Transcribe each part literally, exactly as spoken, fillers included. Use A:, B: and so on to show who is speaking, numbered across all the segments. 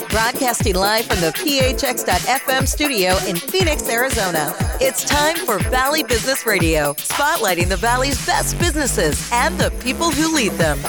A: Broadcasting live from the P H X dot F M studio in Phoenix, Arizona. It's time for Valley Business Radio, spotlighting the Valley's best businesses and the people who lead them.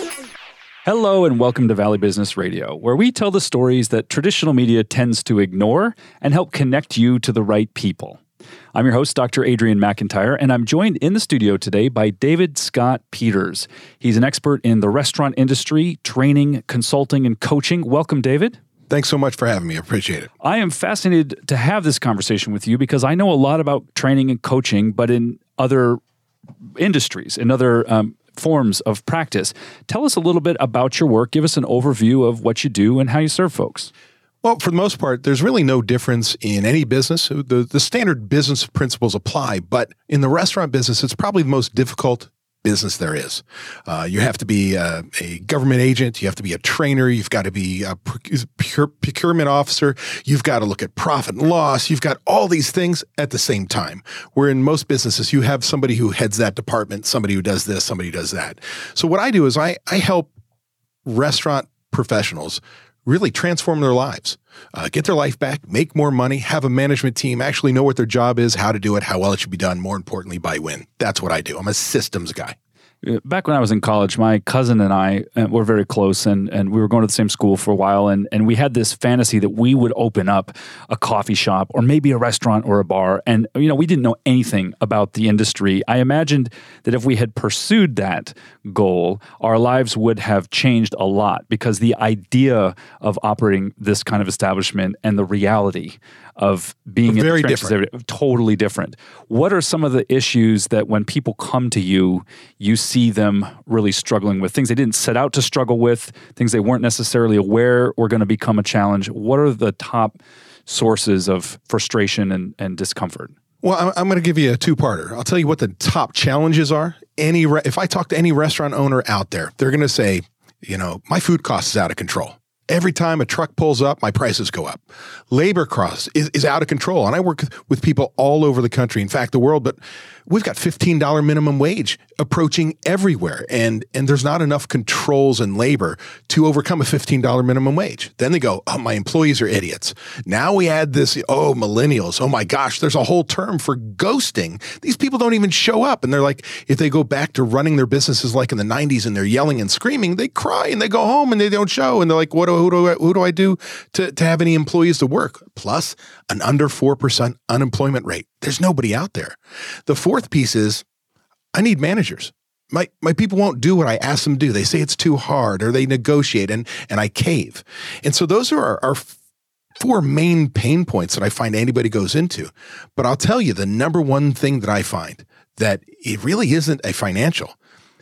B: Hello and welcome to Valley Business Radio, where we tell the stories that traditional media tends to ignore and help connect you to the right people. I'm your host, Doctor Adrian McIntyre, and I'm joined in the studio today by David Scott Peters. He's an expert in the restaurant industry, training, consulting, and coaching. Welcome, David.
C: Thanks so much for having me. I appreciate it.
B: I am fascinated to have this conversation with you because I know a lot about training and coaching, but in other industries, in other um, forms of practice. Tell us a little bit about your work. Give us an overview of what you do and how you serve folks.
C: Well, for the most part, there's really no difference in any business. The, the standard business principles apply, but in the restaurant business, it's probably the most difficult business there is. Uh, you have to be a, a government agent. You have to be a trainer. You've got to be a procure, procurement officer. You've got to look at profit and loss. You've got all these things at the same time. Where in most businesses, you have somebody who heads that department, somebody who does this, somebody who does that. So what I do is I, I help restaurant professionals really transform their lives, uh, get their life back, make more money, have a management team, actually know what their job is, how to do it, how well it should be done, more importantly, by when. That's what I do. I'm a systems guy.
B: Back when I was in college, my cousin and I uh, were very close, and, and we were going to the same school for a while, and, and we had this fantasy that we would open up a coffee shop or maybe a restaurant or a bar, and you know we didn't know anything about the industry. I imagined that if we had pursued that goal, our lives would have changed a lot because the idea of operating this kind of establishment and the reality of being
C: very
B: in the trenches,
C: different.
B: Totally different. What are some of the issues that when people come to you, you see them really struggling with? Things they didn't set out to struggle with, things they weren't necessarily aware were going to become a challenge. What are the top sources of frustration and, and discomfort?
C: Well, I'm, I'm going to give you a two-parter. I'll tell you what the top challenges are. Any re- If I talk to any restaurant owner out there, they're going to say, you know, my food cost is out of control. Every time a truck pulls up, my prices go up. Labor cost is, is out of control. And I work with people all over the country, in fact, the world, but we've got fifteen dollars minimum wage approaching everywhere. And, and there's not enough controls in labor to overcome a fifteen dollars minimum wage. Then they go, oh, my employees are idiots. Now we add this, oh, millennials. Oh my gosh, there's a whole term for ghosting. These people don't even show up. And they're like, if they go back to running their businesses like in the nineties and they're yelling and screaming, they cry and they go home and they don't show. And they're like, what do, who, do I, who do I do to, to have any employees to work? Plus an under four percent unemployment rate. There's nobody out there. The fourth piece is I need managers. My my people won't do what I ask them to do. They say it's too hard or they negotiate and, and I cave. And so those are our, our four main pain points that I find anybody goes into. But I'll tell you the number one thing that I find that it really isn't a financial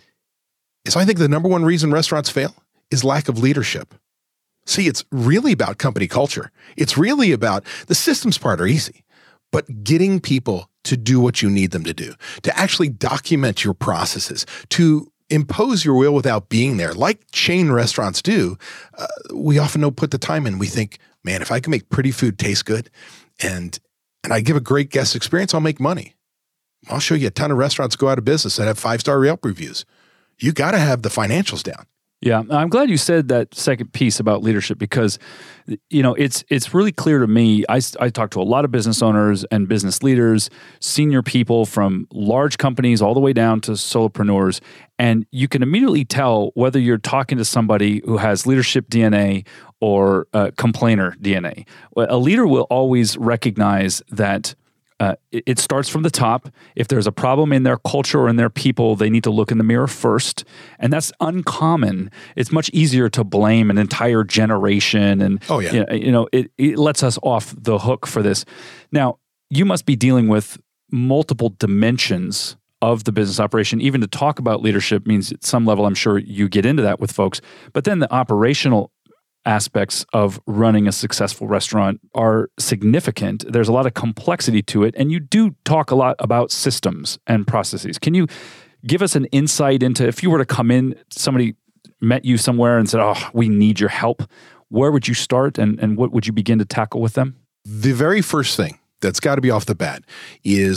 C: is I think the number one reason restaurants fail is lack of leadership. See, it's really about company culture. It's really about the systems part are easy, but getting people to do what you need them to do, to actually document your processes, to impose your will without being there, like chain restaurants do. Uh, we often don't put the time in. We think, man, if I can make pretty food taste good and and I give a great guest experience, I'll make money. I'll show you a ton of restaurants go out of business that have five-star Yelp reviews. You got to have the financials down.
B: Yeah, I'm glad you said that second piece about leadership because, you know, it's it's really clear to me. I, I talk to a lot of business owners and business leaders, senior people from large companies all the way down to solopreneurs, and you can immediately tell whether you're talking to somebody who has leadership D N A or uh, complainer D N A. A leader will always recognize that Uh, it, it starts from the top. If there's a problem in their culture or in their people, they need to look in the mirror first. And that's uncommon. It's much easier to blame an entire generation. And,
C: oh, yeah.
B: you know, you know it, it lets us off the hook for this. Now, you must be dealing with multiple dimensions of the business operation. Even to talk about leadership means at some level, I'm sure you get into that with folks. But then the operational aspects of running a successful restaurant are significant. There's a lot of complexity to it, and you do talk a lot about systems and processes. Can you give us an insight into if you were to come in, somebody met you somewhere and said, oh, we need your help, where would you start and, and what would you begin to tackle with them?
C: The very first thing that's got to be off the bat is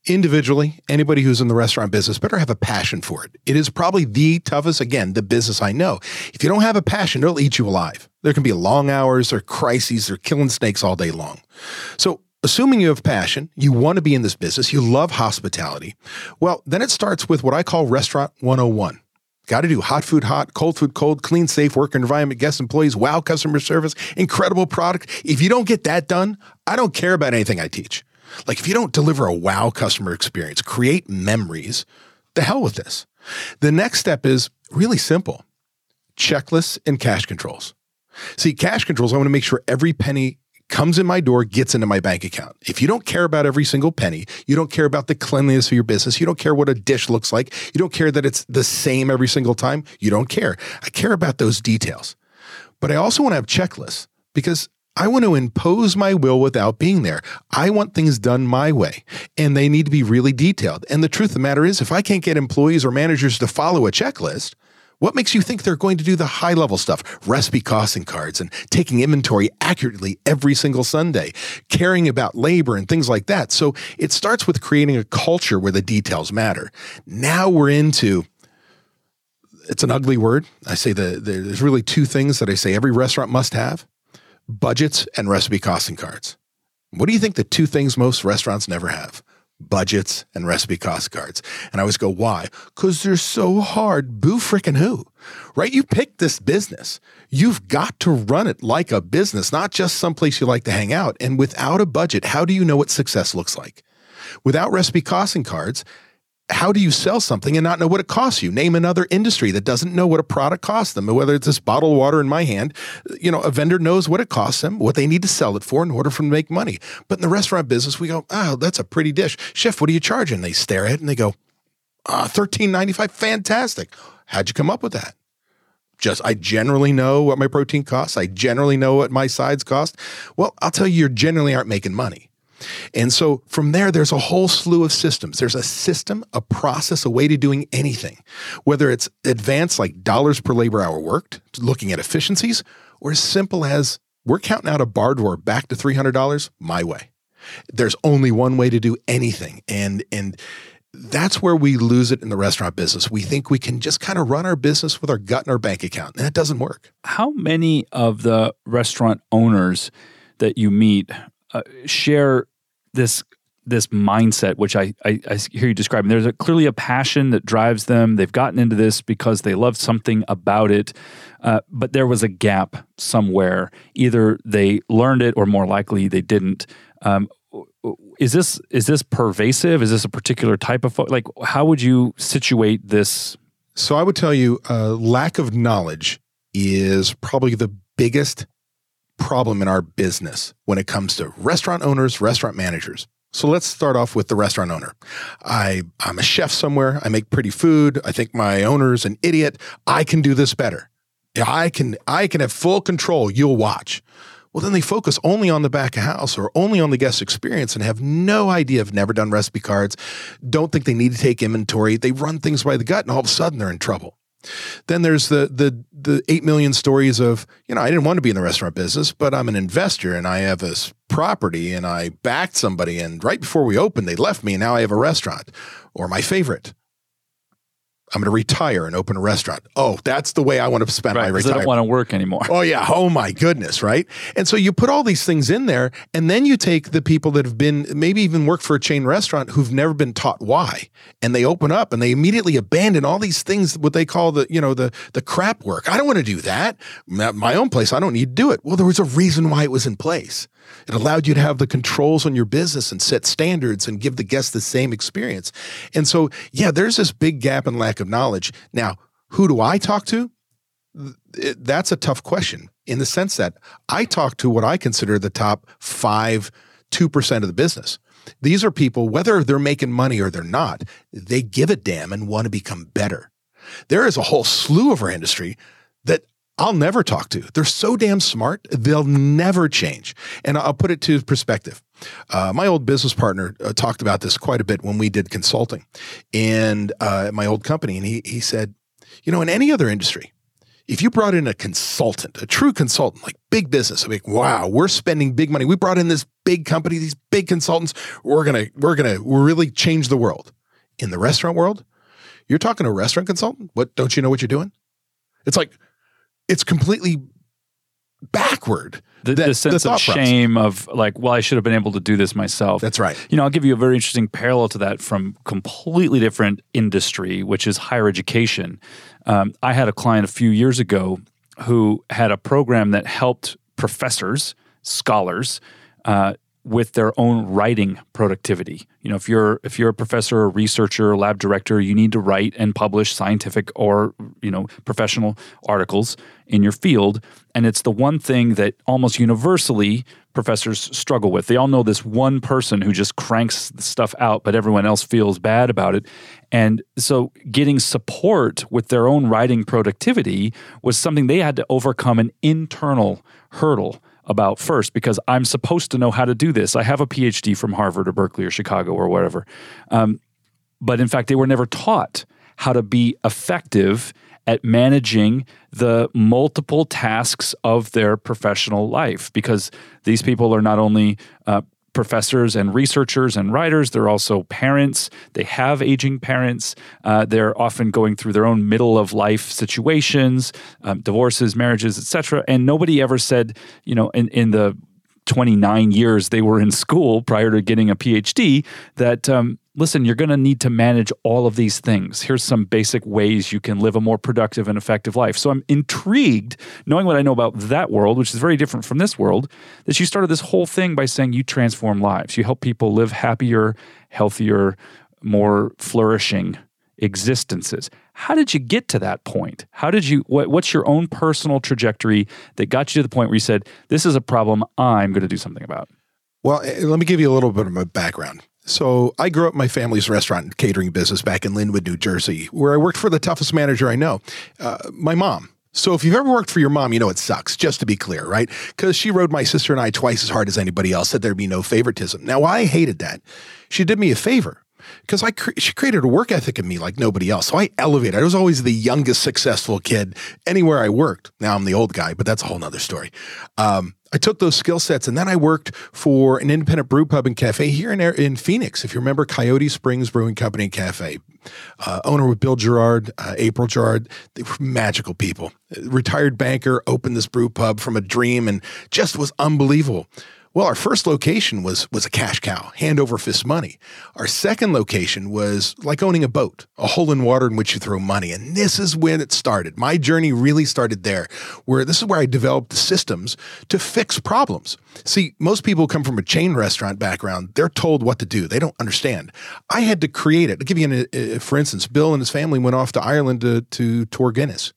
C: individually, anybody who's in the restaurant business better have a passion for it. It is probably the toughest, again, the business I know. If you don't have a passion, it'll eat you alive. There can be long hours or crises or killing snakes all day long. So assuming you have passion, you want to be in this business, you love hospitality, well, then it starts with what I call Restaurant one oh one. Got to do hot food hot, cold food cold, clean, safe work environment, guest employees, wow customer service, incredible product. If you don't get that done, I don't care about anything I teach. Like if you don't deliver a wow customer experience, create memories, the hell with this. The next step is really simple. Checklists and cash controls. See, cash controls, I want to make sure every penny comes in my door, gets into my bank account. If you don't care about every single penny, you don't care about the cleanliness of your business, you don't care what a dish looks like, you don't care that it's the same every single time, you don't care. I care about those details. But I also want to have checklists because I want to impose my will without being there. I want things done my way, and they need to be really detailed. And the truth of the matter is, if I can't get employees or managers to follow a checklist, what makes you think they're going to do the high-level stuff, recipe costing cards and taking inventory accurately every single Sunday, caring about labor and things like that? So it starts with creating a culture where the details matter. Now we're into, it's an ugly word. I say the, the there's really two things that I say every restaurant must have: budgets and recipe costing cards. What do you think the two things most restaurants never have? Budgets and recipe cost cards. And I always go, why? Because they're so hard. Boo frickin' who, right? You picked this business. You've got to run it like a business, not just someplace you like to hang out. And without a budget, how do you know what success looks like? Without recipe costing cards, how do you sell something and not know what it costs you? Name another industry that doesn't know what a product costs them. Whether it's this bottle of water in my hand, you know, a vendor knows what it costs them, what they need to sell it for in order for them to make money. But in the restaurant business, we go, oh, that's a pretty dish. Chef, what are you charging? They stare at it and they go, ah, thirteen ninety-five, fantastic. How'd you come up with that? Just, I generally know what my protein costs. I generally know what my sides cost. Well, I'll tell you, you generally aren't making money. And so from there, there's a whole slew of systems. There's a system, a process, a way to doing anything, whether it's advanced like dollars per labor hour worked, looking at efficiencies, or as simple as we're counting out a bar door back to three hundred dollars my way. There's only one way to do anything. And, and that's where we lose it in the restaurant business. We think we can just kind of run our business with our gut in our bank account, and that doesn't work.
B: How many of the restaurant owners that you meet Uh, share this this mindset, which I, I, I hear you describing? There's a, clearly a passion that drives them. They've gotten into this because they love something about it, uh, but there was a gap somewhere. Either they learned it, or more likely they didn't. Um, is this is this pervasive? Is this a particular type of fo- like? How would you situate this?
C: So I would tell you, uh, lack of knowledge is probably the biggest problem in our business when it comes to restaurant owners, restaurant managers. So let's start off with the restaurant owner. I, I'm a chef somewhere. I make pretty food. I think my owner's an idiot. I can do this better. I can, I can have full control. You'll watch. Well, then they focus only on the back of house or only on the guest experience and have no idea, have never done recipe cards, don't think they need to take inventory. They run things by the gut, and all of a sudden they're in trouble. Then there's the the the eight million stories of, you know, I didn't want to be in the restaurant business, but I'm an investor and I have this property and I backed somebody, and right before we opened, they left me and now I have a restaurant. Or my favorite, I'm going to retire and open a restaurant. Oh, that's the way I want to spend
B: right,
C: my retirement.
B: I don't want to work anymore.
C: Oh, yeah. Oh, my goodness. Right. And so you put all these things in there, and then you take the people that have been maybe even worked for a chain restaurant who've never been taught why, and they open up and they immediately abandon all these things, what they call the, you know, the, the crap work. I don't want to do that. My own place, I don't need to do it. Well, there was a reason why it was in place. It allowed you to have the controls on your business and set standards and give the guests the same experience. And so, yeah, there's this big gap and lack of knowledge. Now, who do I talk to? That's a tough question, in the sense that I talk to what I consider the top five, two percent of the business. These are people, whether they're making money or they're not, they give a damn and want to become better. There is a whole slew of our industry that I'll never talk to. They're so damn smart, they'll never change. And I'll put it to perspective. Uh, my old business partner uh, talked about this quite a bit when we did consulting and uh, at my old company. And he he said, you know, in any other industry, if you brought in a consultant, a true consultant, like big business, I'm like, wow, we're spending big money. We brought in this big company, these big consultants, we're gonna we're gonna really change the world. In the restaurant world, you're talking to a restaurant consultant. What, don't you know what you're doing? It's like it's completely backward.
B: The,
C: that,
B: the sense
C: the
B: of shame process. Of like, well, I should have been able to do this myself.
C: That's right.
B: You know, I'll give you a very interesting parallel to that from completely different industry, which is higher education. Um, I had a client a few years ago who had a program that helped professors, scholars, uh, with their own writing productivity. You know, if you're if you're a professor, a researcher, a lab director, you need to write and publish scientific or, you know, professional articles in your field. And it's the one thing that almost universally professors struggle with. They all know this one person who just cranks the stuff out, but everyone else feels bad about it. And so getting support with their own writing productivity was something they had to overcome an internal hurdle about first, because I'm supposed to know how to do this. I have a P H D from Harvard or Berkeley or Chicago or whatever. Um, but in fact, they were never taught how to be effective at managing the multiple tasks of their professional life, because these people are not only uh, professors and researchers and writers, they're also parents. They have aging parents. Uh, they're often going through their own middle of life situations, um, divorces, marriages, et cetera. And nobody ever said, you know, in, in the twenty-nine years they were in school prior to getting a P H D, that, um, listen, you're going to need to manage all of these things. Here's some basic ways you can live a more productive and effective life. So I'm intrigued, knowing what I know about that world, which is very different from this world, that you started this whole thing by saying you transform lives. You help people live happier, healthier, more flourishing existences. How did you get to that point? How did you, what, what's your own personal trajectory that got you to the point where you said, this is a problem I'm going to do something about?
C: Well, let me give you a little bit of my background. So I grew up in my family's restaurant and catering business back in Linwood, New Jersey, where I worked for the toughest manager I know, uh, my mom. So if you've ever worked for your mom, you know it sucks, just to be clear, right? Because she rode my sister and I twice as hard as anybody else, said there'd be no favoritism. Now, I hated that. She did me a favor, because I cre- she created a work ethic in me like nobody else. So I elevated. I was always the youngest successful kid anywhere I worked. Now I'm the old guy, but that's a whole nother story. Um, I took those skill sets, and then I worked for an independent brew pub and cafe here in, in Phoenix. If you remember, Coyote Springs Brewing Company and Cafe. Uh, owner with Bill Gerard, uh, April Gerard. They were magical people. Retired banker, opened this brew pub from a dream and just was unbelievable. Well, our first location was was a cash cow, hand over fist money. Our second location was like owning a boat, a hole in water in which you throw money. And this is when it started. My journey really started there, where this is where I developed the systems to fix problems. See, most people come from a chain restaurant background. They're told what to do. They don't understand. I had to create it. I'll give you an, uh, for instance, Bill and his family went off to Ireland to, to tour Guinness.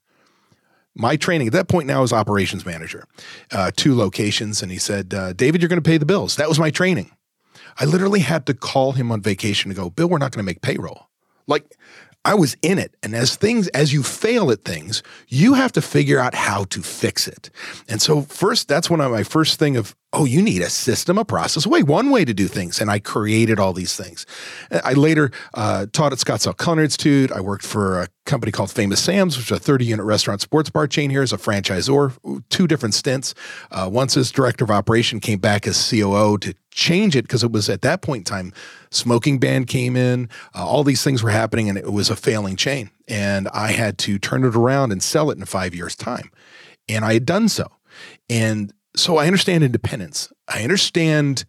C: My training at that point now is operations manager, uh, two locations. And he said, uh, David, you're going to pay the bills. That was my training. I literally had to call him on vacation to go, Bill, we're not going to make payroll. Like, I was in it. And as things, as you fail at things, you have to figure out how to fix it. And so first, that's when I, my first thing of, oh, you need a system, a process, a way, one way to do things. And I created all these things. I later uh, taught at Scottsdale Culinary Institute. I worked for a company called Famous Sam's, which is a thirty-unit restaurant sports bar chain here as a franchisor, two different stints. Uh, once as director of operation, came back as C O O to change it, because it was at that point in time, smoking ban came in, uh, all these things were happening, and it was a failing chain. And I had to turn it around and sell it in five years' time. And I had done so. And so I understand independence. I understand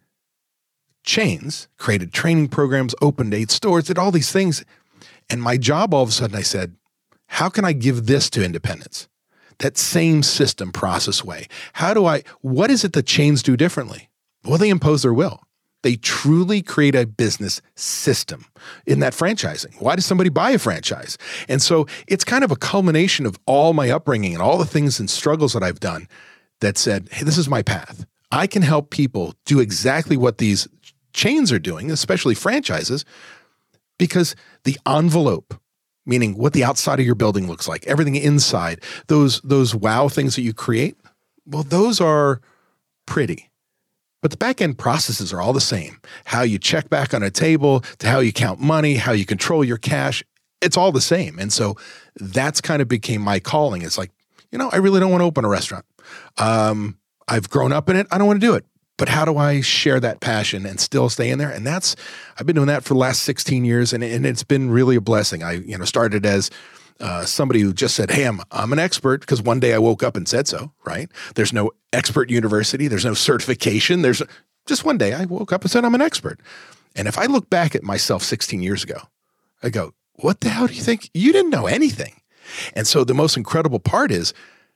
C: chains, created training programs, opened eight stores, did all these things. And my job, all of a sudden, I said, how can I give this to independence? That same system, process way. How do I, what is it that chains do differently? Well, they impose their will. They truly create a business system in that franchising. Why does somebody buy a franchise? And so it's kind of a culmination of all my upbringing and all the things and struggles that I've done that said, hey, this is my path. I can help people do exactly what these chains are doing, especially franchises, because the envelope, meaning what the outside of your building looks like, everything inside, those, those wow things that you create, well, those are pretty. But the back-end processes are all the same. How you check back on a table, to how you count money, how you control your cash, it's all the same. And so that's kind of became my calling. It's like, you know, I really don't want to open a restaurant. Um, I've grown up in it. I don't want to do it. But how do I share that passion and still stay in there? And that's, I've been doing that for the last sixteen years, and, and it's been really a blessing. I, you know, started as uh, somebody who just said, hey, I'm, I'm an expert, because one day I woke up and said so, right? There's no expert university. There's no certification. There's just one day I woke up and said, I'm an expert. And if I look back at myself sixteen years ago, I go, what the hell do you think? You didn't know anything. And so the most incredible part is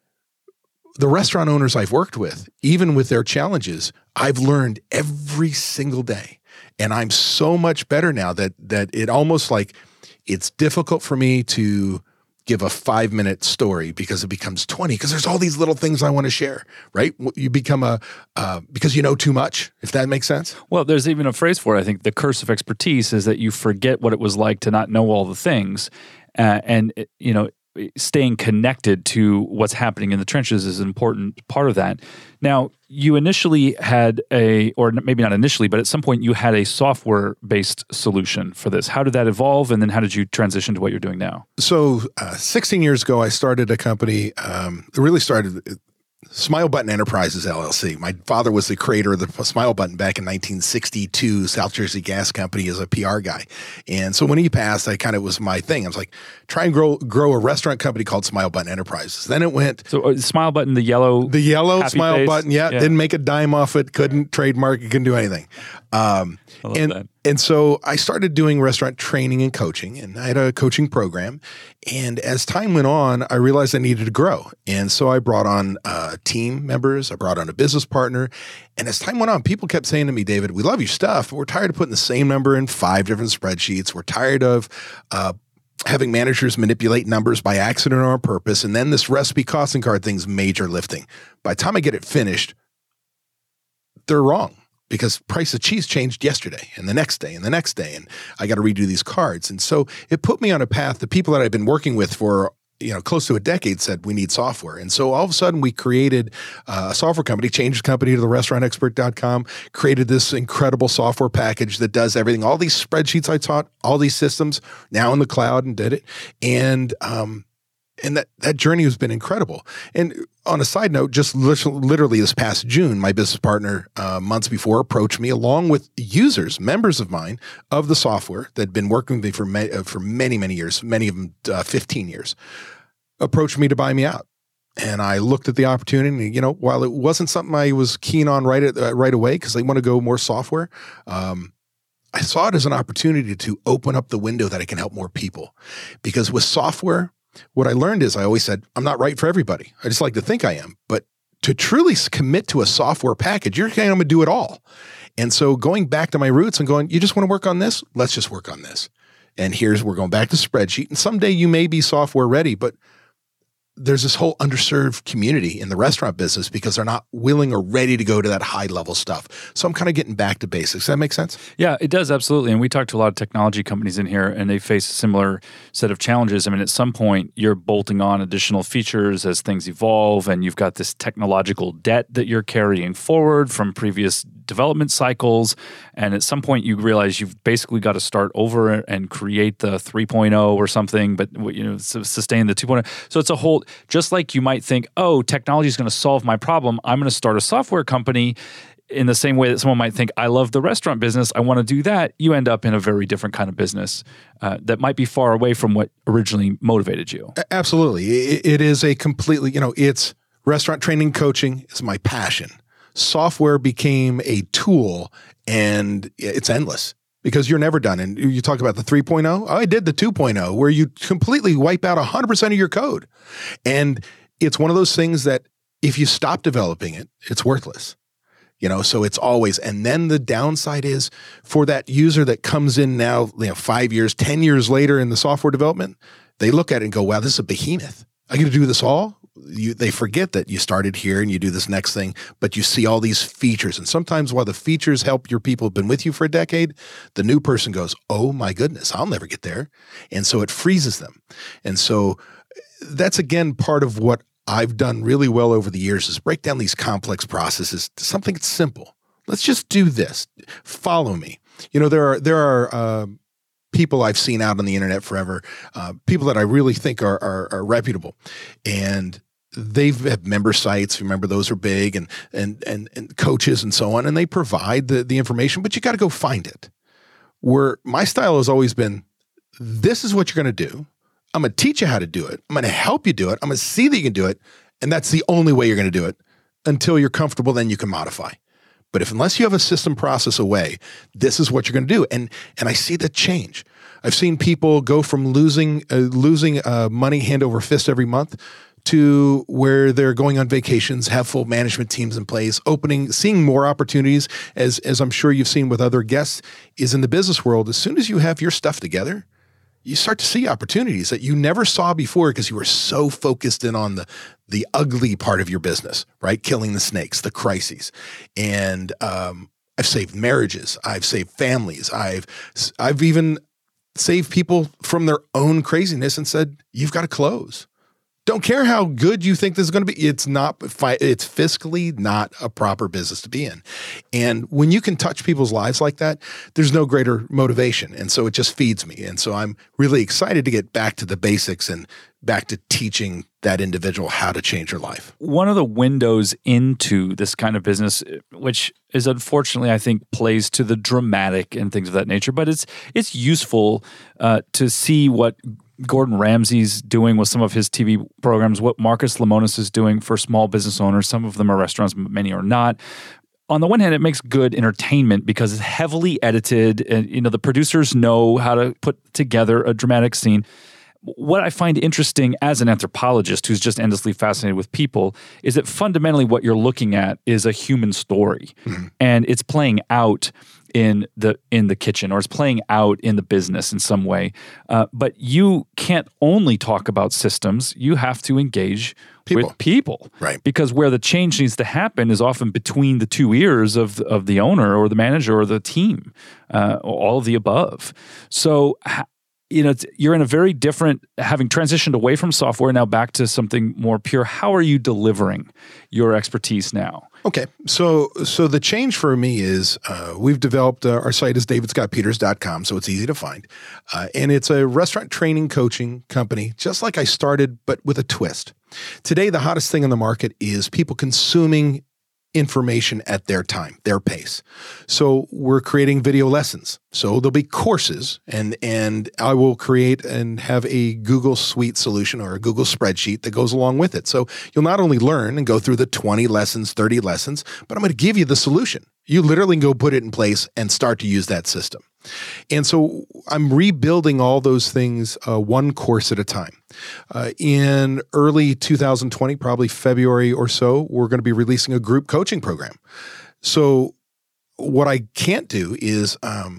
C: the restaurant owners I've worked with, even with their challenges, I've learned every single day. And I'm so much better now that that it almost like it's difficult for me to give a five minute story because it becomes twenty, because there's all these little things I want to share, right? You become a, uh, because you know too much, if that makes sense.
B: Well, there's even a phrase for it. I think the curse of expertise is that you forget what it was like to not know all the things. Uh, and, you know, staying connected to what's happening in the trenches is an important part of that. Now, you initially had a, or maybe not initially, but at some point you had a software-based solution for this. How did that evolve, and then how did you transition to what you're doing now?
C: So uh, sixteen years ago, I started a company. Um, it really started Smile Button Enterprises, L L C. My father was the creator of the Smile Button back in nineteen sixty-two, South Jersey Gas Company, as a P R guy. And so when he passed, I kind of was my thing. I was like, try and grow grow a restaurant company called Smile Button Enterprises. Then it went.
B: So uh, Smile Button, the yellow.
C: The yellow Smile
B: face.
C: Button, yeah,
B: yeah.
C: Didn't make a dime off it, couldn't trademark it, couldn't do anything. Um,
B: I love
C: and,
B: that.
C: And so I started doing restaurant training and coaching, and I had a coaching program. And as time went on, I realized I needed to grow. And so I brought on uh, team members. I brought on a business partner. And as time went on, people kept saying to me, David, we love your stuff, but we're tired of putting the same number in five different spreadsheets. We're tired of uh, having managers manipulate numbers by accident or on purpose. And then this recipe costing card thing's major lifting. By the time I get it finished, they're wrong. Because price of cheese changed yesterday and the next day and the next day, and I got to redo these cards. And so it put me on a path. The people that I've been working with for you know close to a decade said we need software. And so all of a sudden we created uh, a software company, changed the company to the restaurant expert dot com, created this incredible software package that does everything. All these spreadsheets I taught, all these systems now in the cloud, and did it. And um, And that, that journey has been incredible. And on a side note, just literally this past June, my business partner, uh, months before, approached me along with users, members of mine, of the software that had been working with me for, ma- uh, for many, many years, many of them uh, fifteen years, approached me to buy me out. And I looked at the opportunity, and, you know, while it wasn't something I was keen on right, at, uh, right away, because they want to go more software, um, I saw it as an opportunity to open up the window that I can help more people. Because with software, what I learned is I always said, I'm not right for everybody. I just like to think I am. But to truly commit to a software package, you're saying I'm going to do it all. And so going back to my roots and going, you just want to work on this? Let's just work on this. And here's, we're going back to spreadsheet. And someday you may be software ready, but there's this whole underserved community in the restaurant business because they're not willing or ready to go to that high level stuff. So I'm kind of getting back to basics. Does that make sense?
B: Yeah, it does, absolutely. And we talked to a lot of technology companies in here, and they face a similar set of challenges. I mean, at some point, you're bolting on additional features as things evolve, and you've got this technological debt that you're carrying forward from previous development cycles. And at some point, you realize you've basically got to start over and create the three point oh or something, but you know, sustain the two point oh. So it's a whole, just like you might think, oh, technology is going to solve my problem, I'm going to start a software company. In the same way that someone might think, I love the restaurant business, I want to do that, you end up in a very different kind of business uh, that might be far away from what originally motivated you.
C: Absolutely. It, it is a completely, you know, it's restaurant training coaching is my passion. Software became a tool, and it's endless because you're never done. And you talk about the three point oh. I did the two point oh where you completely wipe out one hundred percent of your code. And it's one of those things that if you stop developing it, it's worthless. You know, so it's always, and then the downside is for that user that comes in now, you know, five years, ten years later in the software development, they look at it and go, wow, this is a behemoth. I got to do this all? You, they forget that you started here and you do this next thing, but you see all these features. And sometimes while the features help your people who've been with you for a decade, the new person goes, oh my goodness, I'll never get there. And so it freezes them. And so that's, again, part of what I've done really well over the years is break down these complex processes to something that's simple. Let's just do this. Follow me. You know, there are, there are, uh, people I've seen out on the internet forever, uh, people that I really think are, are, are reputable. And they have member sites. Remember, those are big, and and and, and coaches and so on, and they provide the, the information, but you got to go find it. Where my style has always been, this is what you're going to do. I'm going to teach you how to do it. I'm going to help you do it. I'm going to see that you can do it, and that's the only way you're going to do it. Until you're comfortable, then you can modify. But if unless you have a system, process, a way, this is what you're going to do. And and I see the change. I've seen people go from losing uh, losing uh, money hand over fist every month to where they're going on vacations, have full management teams in place, opening, seeing more opportunities, as as I'm sure you've seen with other guests, is in the business world. As soon as you have your stuff together, you start to see opportunities that you never saw before because you were so focused in on the the ugly part of your business, right? Killing the snakes, the crises. And um, I've saved marriages. I've saved families. I've I've even saved people from their own craziness and said, you've got to close. Don't care how good you think this is going to be. It's not, it's fiscally not a proper business to be in. And when you can touch people's lives like that, there's no greater motivation. And so it just feeds me. And so I'm really excited to get back to the basics and back to teaching that individual how to change their life.
B: One of the windows into this kind of business, which is unfortunately, I think, plays to the dramatic and things of that nature, but it's it's useful uh, to see what Gordon Ramsay's doing with some of his T V programs, what Marcus Lemonis is doing for small business owners. Some of them are restaurants, many are not. On the one hand, it makes good entertainment because it's heavily edited, and you know the producers know how to put together a dramatic scene. What I find interesting as an anthropologist who's just endlessly fascinated with people is that fundamentally what you're looking at is a human story, mm-hmm. and it's playing out in the in the kitchen, or it's playing out in the business in some way. Uh, but you can't only talk about systems; you have to engage people. with people,
C: right?
B: Because where the change needs to happen is often between the two ears of of the owner or the manager or the team, uh, or all of the above. So. You know, you're in a very different, having transitioned away from software now back to something more pure. How are you delivering your expertise now?
C: Okay, so so the change for me is uh, we've developed, uh, our site is david scott peters dot com, so it's easy to find. Uh, and it's a restaurant training coaching company, just like I started, but with a twist. Today, the hottest thing on the market is people consuming information at their time, their pace. So we're creating video lessons. So there'll be courses, and and I will create and have a Google Suite solution or a Google spreadsheet that goes along with it. So you'll not only learn and go through the twenty lessons, thirty lessons, but I'm going to give you the solution. You literally can go put it in place and start to use that system. And so I'm rebuilding all those things uh, one course at a time. Uh, in early two thousand twenty, probably February or so, we're going to be releasing a group coaching program. So what I can't do is um,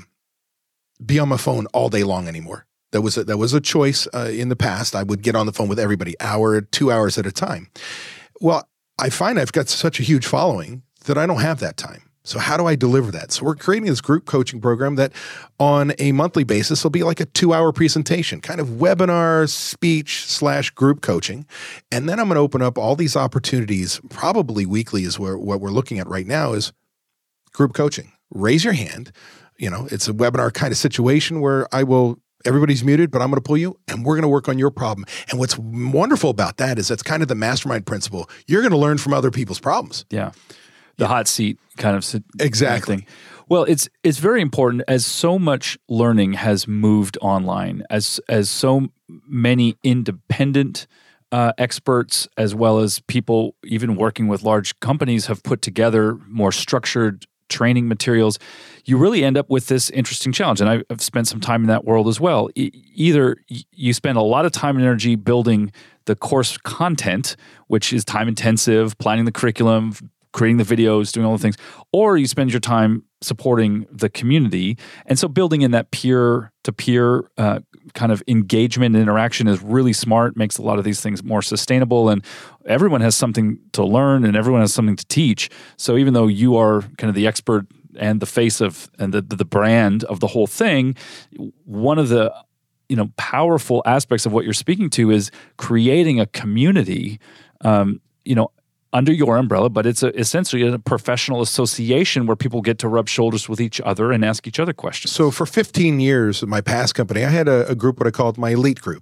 C: be on my phone all day long anymore. That was a, that was a choice uh, in the past. I would get on the phone with everybody, hour, two hours at a time. Well, I find I've got such a huge following that I don't have that time. So how do I deliver that? So we're creating this group coaching program that on a monthly basis will be like a two-hour presentation, kind of webinar, speech slash group coaching. And then I'm going to open up all these opportunities, probably weekly is where what we're looking at right now is group coaching. Raise your hand. You know, it's a webinar kind of situation where I will everybody's muted, but I'm going to pull you and we're going to work on your problem. And what's wonderful about that is that's kind of the mastermind principle. You're going to learn from other people's problems.
B: Yeah. The yeah. hot seat kind of
C: exactly.
B: Kind of thing. Well, it's it's very important as so much learning has moved online, as as so many independent uh, experts, as well as people even working with large companies, have put together more structured training materials. You really end up with this interesting challenge, and I've spent some time in that world as well. E- either you spend a lot of time and energy building the course content, which is time intensive, planning the curriculum, creating the videos, doing all the things, or you spend your time supporting the community. And so building in that peer-to-peer uh, kind of engagement and interaction is really smart, makes a lot of these things more sustainable, and everyone has something to learn and everyone has something to teach. So even though you are kind of the expert and the face of and the, the brand of the whole thing, one of the you know powerful aspects of what you're speaking to is creating a community, um, you know, under your umbrella, but it's a, essentially a professional association where people get to rub shoulders with each other and ask each other questions.
C: So for fifteen years at my past company, I had a, a group, what I called my elite group.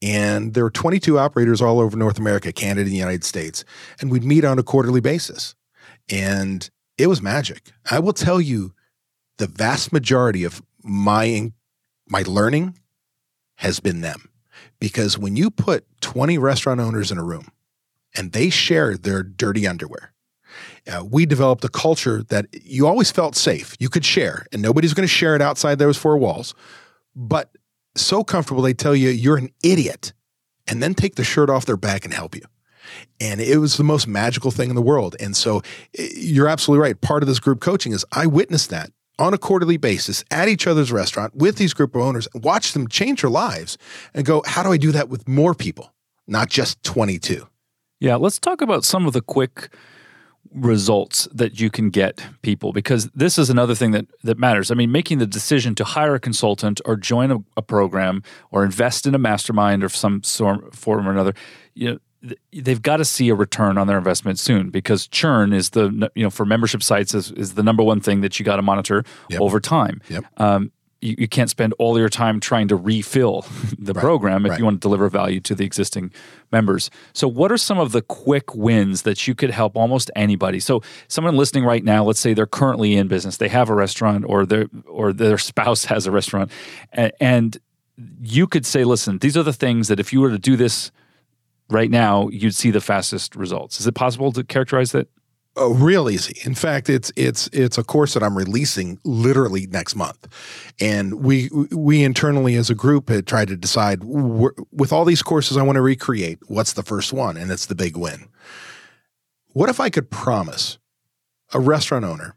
C: And there were twenty-two operators all over North America, Canada, and the United States. And we'd meet on a quarterly basis. And it was magic. I will tell you, the vast majority of my, my learning has been them. Because when you put twenty restaurant owners in a room and they share their dirty underwear, uh, we developed a culture that you always felt safe. You could share, and nobody's going to share it outside those four walls. But so comfortable, they tell you you're an idiot and then take the shirt off their back and help you. And it was the most magical thing in the world. And so you're absolutely right. Part of this group coaching is I witnessed that on a quarterly basis at each other's restaurant with these group of owners, watch them change their lives and go, how do I do that with more people, not just twenty-two?
B: Yeah, let's talk about some of the quick results that you can get people, because this is another thing that that matters. I mean, making the decision to hire a consultant or join a, a program or invest in a mastermind of some sort, form or another, you know, they've got to see a return on their investment soon, because churn is the, you know, for membership sites is, is the number one thing that you got to monitor
C: yep.
B: over time.
C: Yep.
B: Um, you, you can't spend all your time trying to refill the right. program if
C: right.
B: you want to deliver value to the existing members. So what are some of the quick wins that you could help almost anybody? So someone listening right now, let's say they're currently in business, they have a restaurant, or their or their spouse has a restaurant, and, and you could say, listen, these are the things that if you were to do this right now, you'd see the fastest results. Is it possible to characterize that?
C: Oh, real easy. In fact, it's it's it's a course that I'm releasing literally next month, and we we internally as a group had tried to decide with all these courses I want to recreate, what's the first one, and it's the big win. What if I could promise a restaurant owner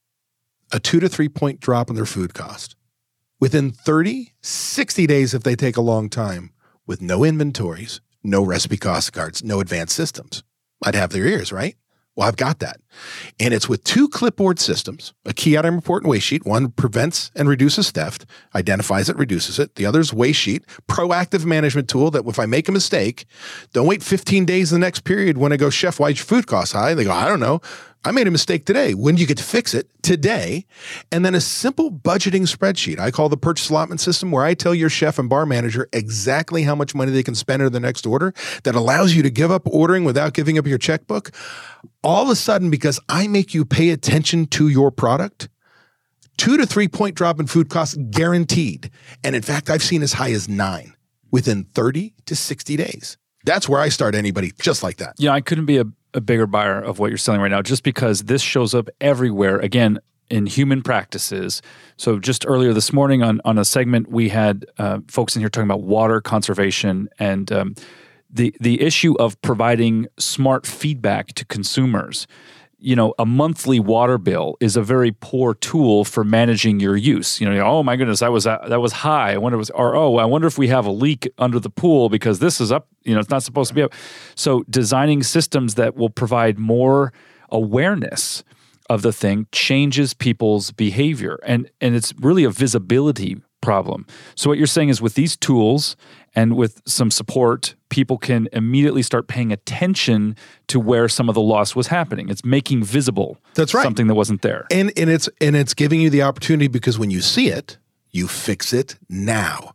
C: a two to three point drop in their food cost within thirty, sixty days if they take a long time, with no inventories, no recipe cost cards, no advanced systems? I'd have their ears, right? Well, I've got that. And it's with two clipboard systems, a key item report and waste sheet. One prevents and reduces theft, identifies it, reduces it. The other is waste sheet, proactive management tool that if I make a mistake, don't wait fifteen days in the next period when I go, chef, why'd your food cost high? They go, I don't know. I made a mistake today. When do you get to fix it? Today. And then a simple budgeting spreadsheet I call the purchase allotment system, where I tell your chef and bar manager exactly how much money they can spend in the next order, that allows you to give up ordering without giving up your checkbook. All of a sudden, because I make you pay attention to your product, two to three point drop in food costs guaranteed. And in fact, I've seen as high as nine within thirty to sixty days. That's where I start anybody, just like that.
B: Yeah, I couldn't be a a bigger buyer of what you're selling right now, just because this shows up everywhere, again, in human practices. So just earlier this morning on, on a segment, we had uh, folks in here talking about water conservation and um, the, the issue of providing smart feedback to consumers. You know, a monthly water bill is a very poor tool for managing your use. You know, oh my goodness, that was that was high. I wonder if it was, or oh, I wonder if we have a leak under the pool because this is up. You know, it's not supposed to be up. So designing systems that will provide more awareness of the thing changes people's behavior, and and it's really a visibility problem. So what you're saying is, with these tools and with some support, people can immediately start paying attention to where some of the loss was happening. It's making visible
C: That's right.
B: something that wasn't there.
C: And and it's and it's giving you the opportunity, because when you see it, you fix it now.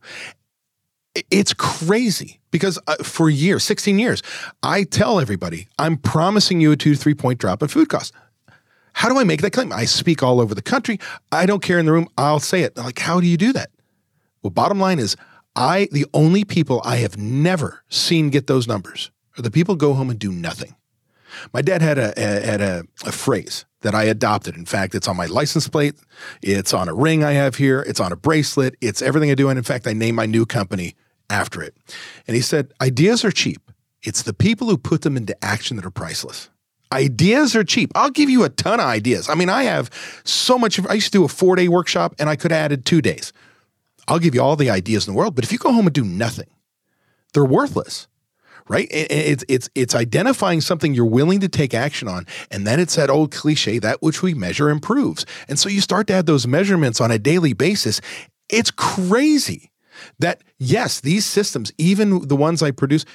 C: It's crazy, because uh, for years, sixteen years, I tell everybody, I'm promising you a two to three point drop in food costs. How do I make that claim? I speak all over the country. I don't care in the room. I'll say it. They're like, how do you do that? Well, bottom line is, I the only people I have never seen get those numbers are the people who go home and do nothing. My dad had a, a had a, a phrase that I adopted. In fact, it's on my license plate. It's on a ring I have here. It's on a bracelet. It's everything I do. And in fact, I named my new company after it. And he said, ideas are cheap. It's the people who put them into action that are priceless. Ideas are cheap. I'll give you a ton of ideas. I mean, I have so much. I used to do a four-day workshop, and I could have added two days. I'll give you all the ideas in the world, but if you go home and do nothing, they're worthless, right? It's it's it's identifying something you're willing to take action on, and then it's that old cliche, that which we measure improves. And so you start to add those measurements on a daily basis. It's crazy that, yes, these systems, even the ones I produce,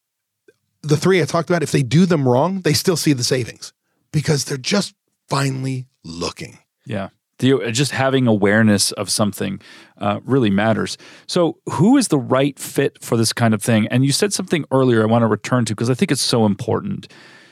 C: the three I talked about, if they do them wrong, they still see the savings because they're just finally looking.
B: Yeah. The, just having awareness of something uh, really matters. So who is the right fit for this kind of thing? And you said something earlier I want to return to because I think it's so important.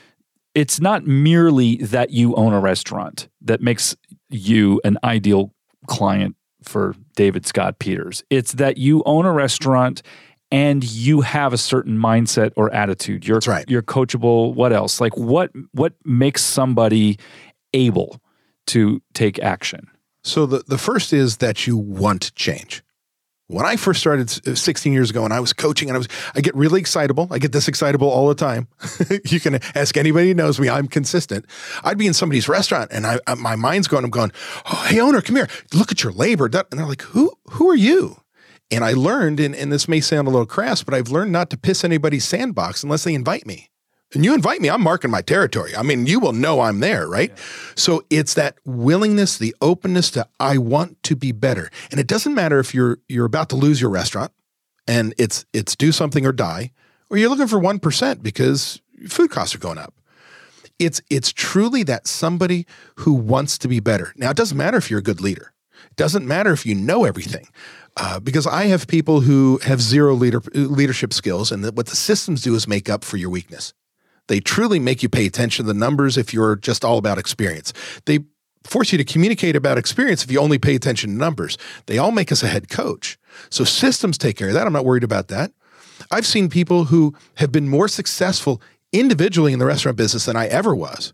B: It's not merely that you own a restaurant that makes you an ideal client for David Scott Peters. It's that you own a restaurant and you have a certain mindset or attitude. You're,
C: That's right.
B: You're coachable. What else? Like what what makes somebody able to take action?
C: So the, the first is that you want change. When I first started sixteen years ago and I was coaching and I was, I get really excitable. I get this excitable all the time. You can ask anybody who knows me. I'm consistent. I'd be in somebody's restaurant and I, my mind's going, I'm going, oh, hey owner, come here. Look at your labor. And they're like, who, who are you? And I learned, and, and this may sound a little crass, but I've learned not to piss anybody's sandbox unless they invite me. And you invite me, I'm marking my territory. I mean, you will know I'm there, right? Yeah. So it's that willingness, the openness to, I want to be better. And it doesn't matter if you're you're about to lose your restaurant and it's it's do something or die, or you're looking for one percent because food costs are going up. It's it's truly that somebody who wants to be better. Now, it doesn't matter if you're a good leader. It doesn't matter if you know everything. Uh, because I have people who have zero leader, leadership skills, and that what the systems do is make up for your weakness. They truly make you pay attention to the numbers if you're just all about experience. They force you to communicate about experience if you only pay attention to numbers. They all make us a head coach. So systems take care of that. I'm not worried about that. I've seen people who have been more successful individually in the restaurant business than I ever was.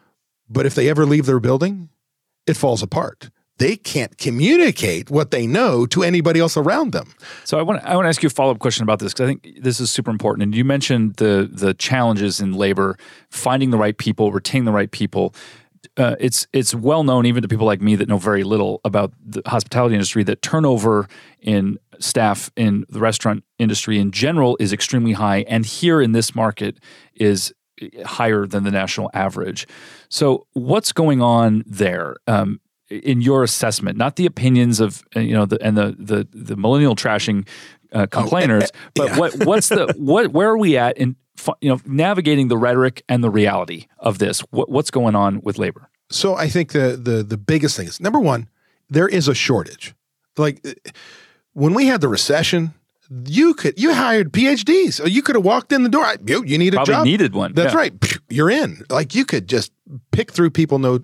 C: But if they ever leave their building, it falls apart. They can't communicate what they know to anybody else around them.
B: So I want to, I want to ask you a follow-up question about this because I think this is super important. And you mentioned the the challenges in labor, finding the right people, retaining the right people. Uh, it's it's well known even to people like me that know very little about the hospitality industry that turnover in staff in the restaurant industry in general is extremely high, and here in this market is higher than the national average. So what's going on there? Um, in your assessment, not the opinions of you know the and the the, the millennial trashing uh, complainers, oh, uh, but yeah. what what's the what where are we at in you know navigating the rhetoric and the reality of this? What, what's going on with labor?
C: So I think the the the biggest thing is, number one, there is a shortage. Like when we had the recession, you could you hired P H Ds. You could have walked in the door. You, you need a
B: Probably
C: job.
B: needed one.
C: That's
B: yeah.
C: right. You're in. Like you could just pick through people. No.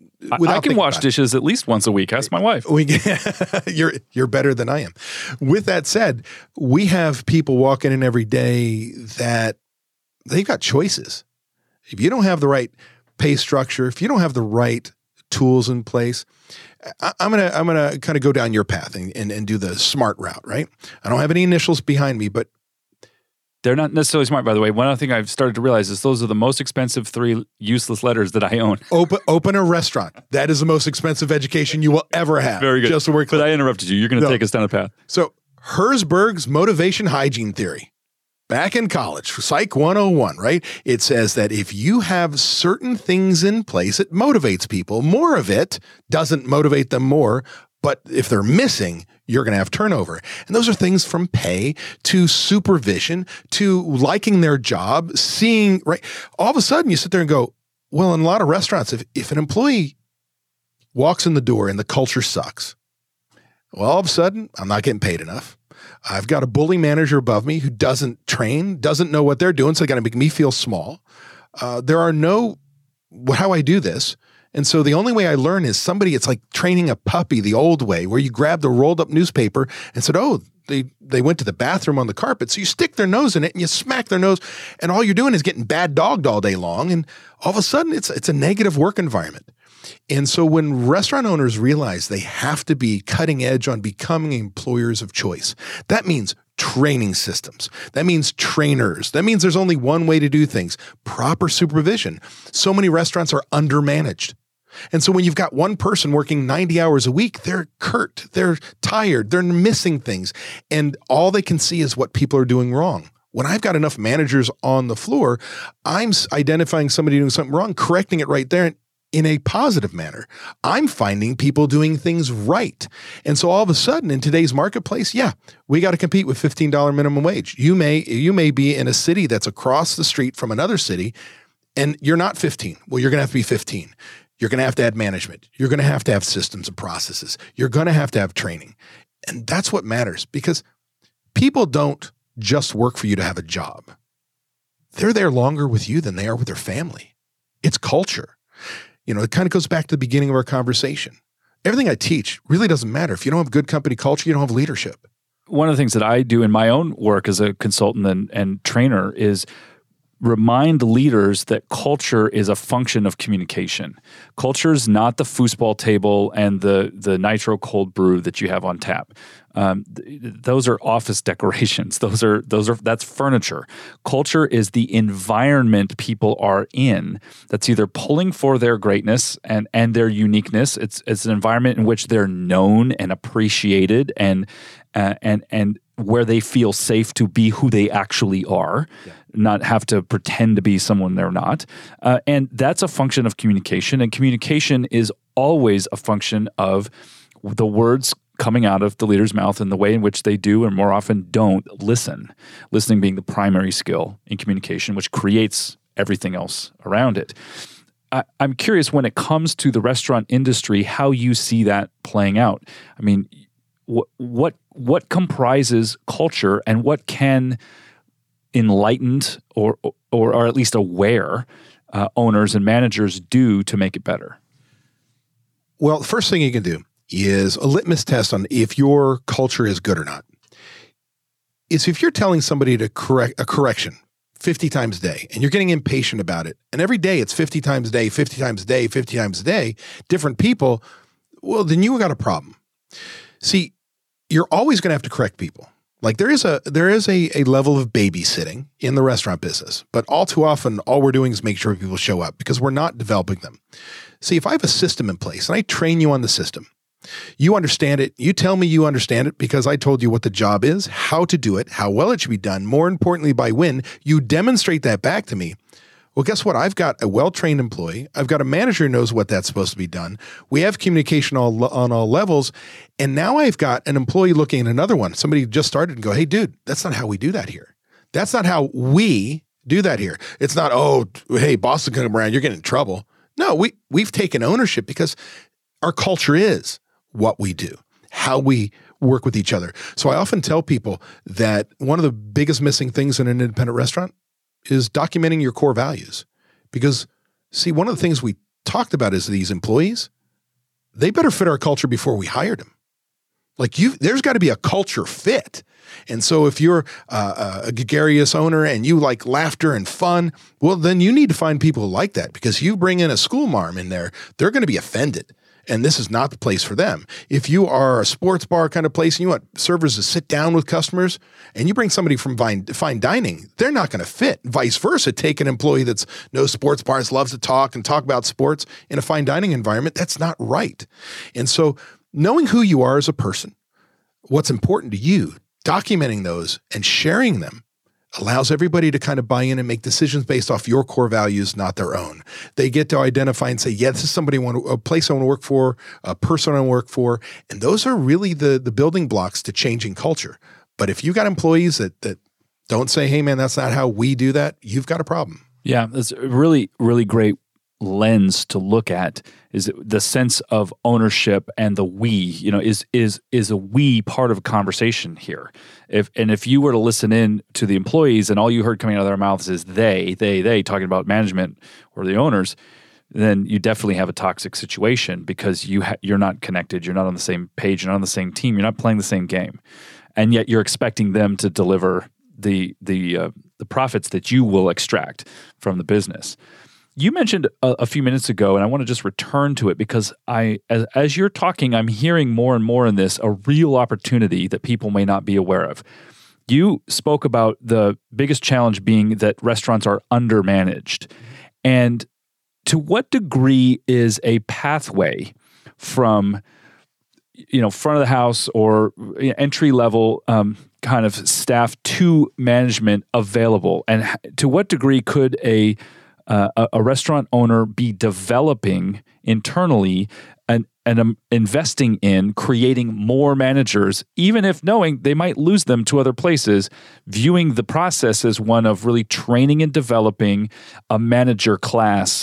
B: I can wash dishes at least once a week. Ask my wife.
C: We, you're you're better than I am. With that said, we have people walking in every day that they've got choices. If you don't have the right pay structure, if you don't have the right tools in place, I, I'm gonna I'm gonna kind of go down your path and, and and do the smart route. Right? I don't have any initials behind me, but.
B: They're not necessarily smart, by the way. One other thing I've started to realize is those are the most expensive three useless letters that I own.
C: Open, open a restaurant. That is the most expensive education you will ever have.
B: Very good.
C: Just to work.
B: But I interrupted you. You're going to no. take us down a path.
C: So Herzberg's motivation hygiene theory. Back in college, Psych one oh one, right? It says that if you have certain things in place, it motivates people. More of it doesn't motivate them more. But if they're missing, you're going to have turnover. And those are things from pay to supervision to liking their job, seeing, right? All of a sudden you sit there and go, well, in a lot of restaurants, if, if an employee walks in the door and the culture sucks, well, all of a sudden I'm not getting paid enough. I've got a bully manager above me who doesn't train, doesn't know what they're doing. So they're going to make me feel small. Uh, there are no, how I do this. And so the only way I learn is somebody, it's like training a puppy the old way where you grab the rolled up newspaper and said, oh, they, they went to the bathroom on the carpet. So you stick their nose in it and you smack their nose and all you're doing is getting bad dogged all day long. And all of a sudden it's, it's a negative work environment. And so when restaurant owners realize they have to be cutting edge on becoming employers of choice, that means training systems. That means trainers. That means there's only one way to do things, proper supervision. So many restaurants are undermanaged. And so when you've got one person working ninety hours a week, they're curt, they're tired, they're missing things. And all they can see is what people are doing wrong. When I've got enough managers on the floor, I'm identifying somebody doing something wrong, correcting it right there in a positive manner. I'm finding people doing things right. And so all of a sudden in today's marketplace, yeah, we got to compete with fifteen dollars minimum wage. You may, you may be in a city that's across the street from another city and you're not fifteen. Well, you're going to have to be fifteen. You're going to have to add management. You're going to have to have systems and processes. You're going to have to have training. And that's what matters, because people don't just work for you to have a job. They're there longer with you than they are with their family. It's culture. You know, it kind of goes back to the beginning of our conversation. Everything I teach really doesn't matter. If you don't have good company culture, you don't have leadership.
B: One of the things that I do in my own work as a consultant and, and trainer is remind leaders that culture is a function of communication. Culture is not the foosball table and the the nitro cold brew that you have on tap. Um, th- those are office decorations. Those are those are that's furniture. Culture is the environment people are in that's either pulling for their greatness and and their uniqueness. It's it's an environment in which they're known and appreciated and uh, and and where they feel safe to be who they actually are, yeah. not have to pretend to be someone they're not. Uh, and that's a function of communication. And communication is always a function of the words coming out of the leader's mouth and the way in which they do and more often don't listen. Listening being the primary skill in communication, which creates everything else around it. I, I'm curious, when it comes to the restaurant industry, how you see that playing out. I mean, What what what comprises culture, and what can enlightened or or, or at least aware uh, owners and managers do to make it better?
C: Well, the first thing you can do is a litmus test on if your culture is good or not. Is if you're telling somebody to correct a correction fifty times a day, and you're getting impatient about it, and every day it's fifty times a day, fifty times a day, fifty times a day, different people, well, then you got a problem. See, you're always going to have to correct people. Like there is a there is a, a level of babysitting in the restaurant business, but all too often, all we're doing is make sure people show up because we're not developing them. See, if I have a system in place and I train you on the system, you understand it, you tell me you understand it because I told you what the job is, how to do it, how well it should be done, more importantly, by when, you demonstrate that back to me. Well, guess what? I've got a well-trained employee. I've got a manager who knows what that's supposed to be done. We have communication all, on all levels. And now I've got an employee looking at another one. Somebody just started and go, hey, dude, that's not how we do that here. That's not how we do that here. It's not, oh, hey, boss is going to come around, you're getting in trouble. No, we, we've taken ownership because our culture is what we do, how we work with each other. So I often tell people that one of the biggest missing things in an independent restaurant is documenting your core values. Because, see, one of the things we talked about is these employees, they better fit our culture before we hired them. Like you, there's got to be a culture fit. And so if you're uh, a gregarious owner and you like laughter and fun, well, then you need to find people who like that, because you bring in a school marm in there, they're going to be offended. And this is not the place for them. If you are a sports bar kind of place and you want servers to sit down with customers and you bring somebody from fine, fine dining, they're not going to fit. Vice versa, take an employee that's no sports bars, loves to talk and talk about sports in a fine dining environment. That's not right. And so knowing who you are as a person, what's important to you, documenting those and sharing them allows everybody to kind of buy in and make decisions based off your core values, not their own. They get to identify and say, yeah, this is somebody I want to, a place I want to work for, a person I want to work for. And those are really the, the building blocks to changing culture. But if you got employees that, that don't say, hey, man, that's not how we do that, you've got a problem.
B: Yeah, that's a really, really great lens to look at, is the sense of ownership and the we. You know, is is is a we part of a conversation here? If and if you were to listen in to the employees and all you heard coming out of their mouths is they, they, they talking about management or the owners, then you definitely have a toxic situation, because you ha- you're not connected, you're not on the same page, you're not on the same team, you're not playing the same game, and yet you're expecting them to deliver the the uh, the profits that you will extract from the business. You mentioned a, a few minutes ago, and I want to just return to it because I, as, as you're talking, I'm hearing more and more in this a real opportunity that people may not be aware of. You spoke about the biggest challenge being that restaurants are undermanaged. And to what degree is a pathway from, you know, front of the house or entry level um, kind of staff to management available? And to what degree could a Uh, a, a restaurant owner be developing internally and, and um, investing in creating more managers, even if knowing they might lose them to other places, viewing the process as one of really training and developing a manager class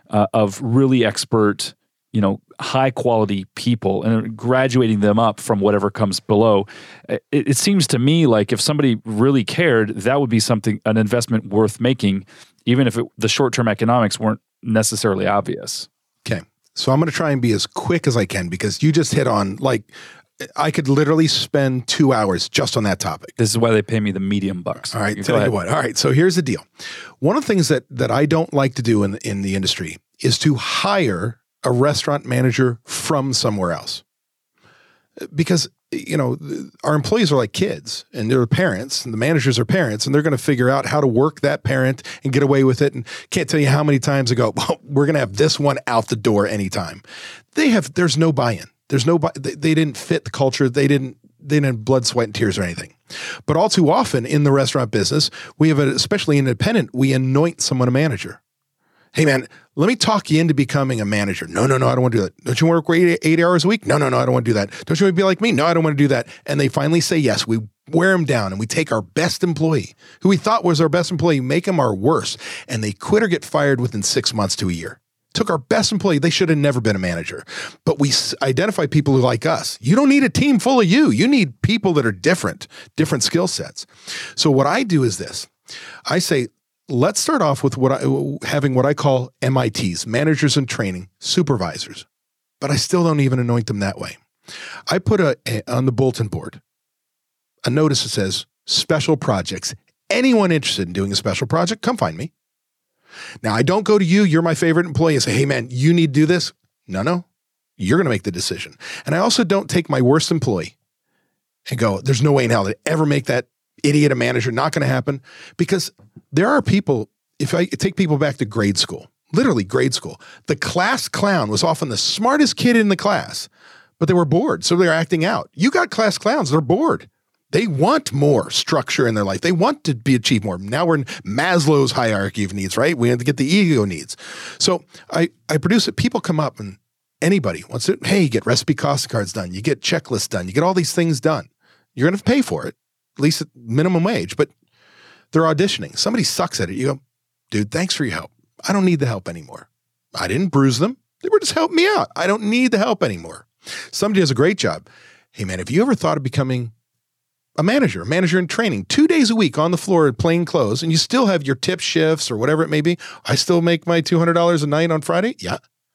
B: uh, of really expert, you know, high quality people and graduating them up from whatever comes below. It, it seems to me like if somebody really cared, that would be something, an investment worth making, even if it, the short-term economics weren't necessarily obvious.
C: Okay. So I'm going to try and be as quick as I can because you just hit on, like, I could literally spend two hours just on that topic.
B: This is why they pay me the medium bucks.
C: All right. You tell you what. All right. So here's the deal. One of the things that, that I don't like to do in, in the industry is to hire a restaurant manager from somewhere else. Because, you know, our employees are like kids and they're parents and the managers are parents and they're going to figure out how to work that parent and get away with it. And can't tell you how many times ago, well, we're going to have this one out the door anytime. They have, there's no buy-in. There's no, they, they didn't fit the culture. They didn't, they didn't have blood, sweat, and tears or anything. But all too often in the restaurant business, we have, a, especially independent, we anoint someone a manager. Hey man, let me talk you into becoming a manager. No, no, no, I don't want to do that. Don't you want to work eight, eight hours a week? No, no, no, I don't want to do that. Don't you want to be like me? No, I don't want to do that. And they finally say yes. We wear them down and we take our best employee, who we thought was our best employee, make them our worst. And they quit or get fired within six months to a year. Took our best employee. They should have never been a manager. But we identify people who like us. You don't need a team full of you. You need people that are different, different skill sets. So what I do is this. I say, let's start off with what I, having what I call M I Ts, managers in training, supervisors, but I still don't even anoint them that way. I put a, a on the bulletin board a notice that says special projects. Anyone interested in doing a special project, come find me. Now, I don't go to you, you're my favorite employee, and say, hey man, you need to do this. No, no, you're going to make the decision. And I also don't take my worst employee and go, there's no way in hell to ever make that idiot a manager. Not going to happen. Because there are people, if I take people back to grade school, literally grade school, the class clown was often the smartest kid in the class, but they were bored. So they're acting out. You got class clowns, they're bored. They want more structure in their life. They want to be achieve more. Now we're in Maslow's hierarchy of needs, right? We have to get the ego needs. So I, I produce it. People come up and anybody wants it. Hey, you get recipe cost cards done. You get checklists done. You get all these things done. You're going to pay for it, at least at minimum wage, but they're auditioning. Somebody sucks at it. You go, dude, thanks for your help. I don't need the help anymore. I didn't bruise them. They were just helping me out. I don't need the help anymore. Somebody does a great job. Hey man, have you ever thought of becoming a manager, a manager in training, two days a week on the floor in plain clothes, and you still have your tip shifts or whatever it may be? I still make my two hundred dollars a night on Friday? Yeah.